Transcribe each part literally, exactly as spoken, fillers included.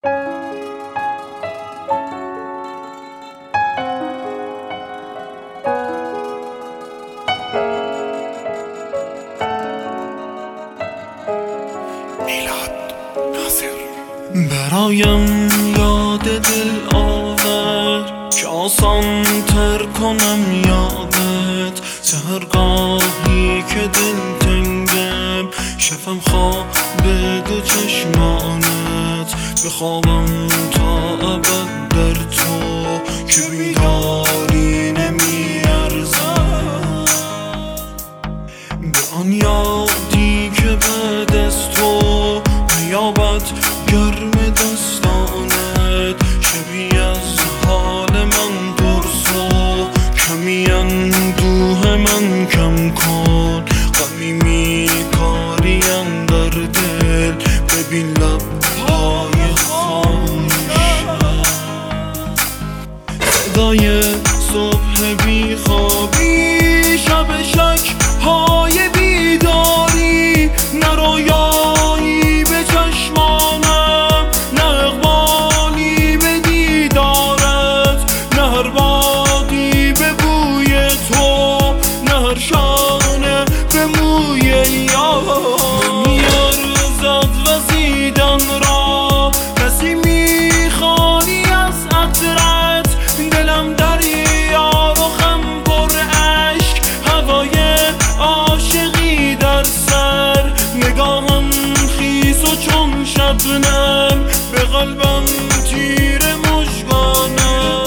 برایم یاد دل آور که آسان تر کنم یادت سحرگاهی که دل تنگم شفم خواب دو چشمانت بخوابم تا ابد در تو که بیداری نمیارزم به آن یادی که بعد از تو بیابد گرم دستانت شبیه از حال من پرسو کمی اندوه من کم کن غمی میکاریم در دل ببین لبهای خاموشم صدای صبح بی خوابی شب شک های بیداری نرویایی به چشمانم نه اقبالی به دیدارت نه هر بادی به بوی تو نه هر شانه به موی یار میارزد وزیدن را کسی میخوانی از عطرت دلم دریا رخم پر عشق هوای عاشقی در سر نگاهم خیس و چون شبنم به قلبم تیر مژگانم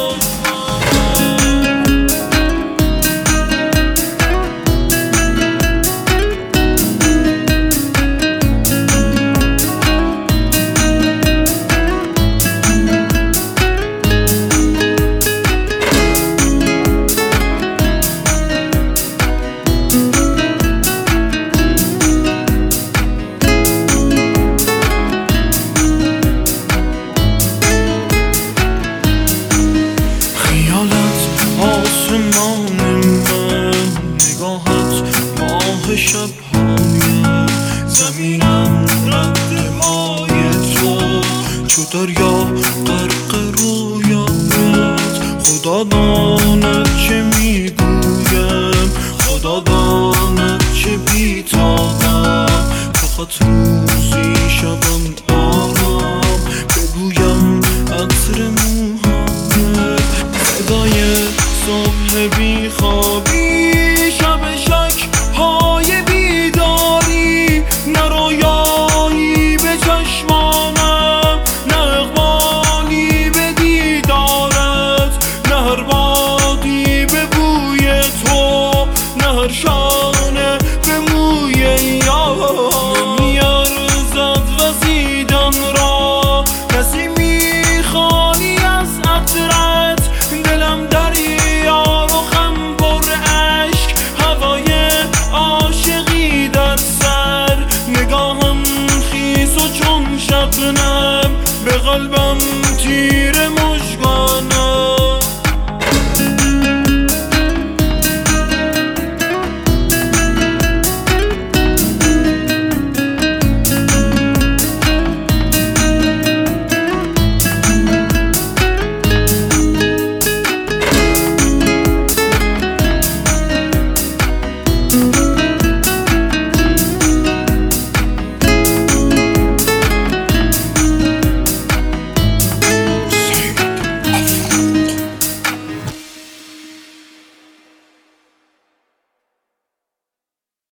آسمان من نگاهت ماه شبهای زمینم رد مای تو چو دریا غرق رویانت خدا داند چه میگویم خدا داند چه بیتابم فقط روزی شبم آرام بگویم عطر موهایت صدای صبح بی خوابی شب شک های بیداری نرویایی به چشمانم نه اقبالی به دیدارت نه هر بادی به بوی تو نه هر شانه به موی یار میارزد وزیدن را کسی میخوانی از عطرت دلم دریا رخم پر عشق هوای عاشقی در سر نگاهم خیس و چون شبنم به قلبم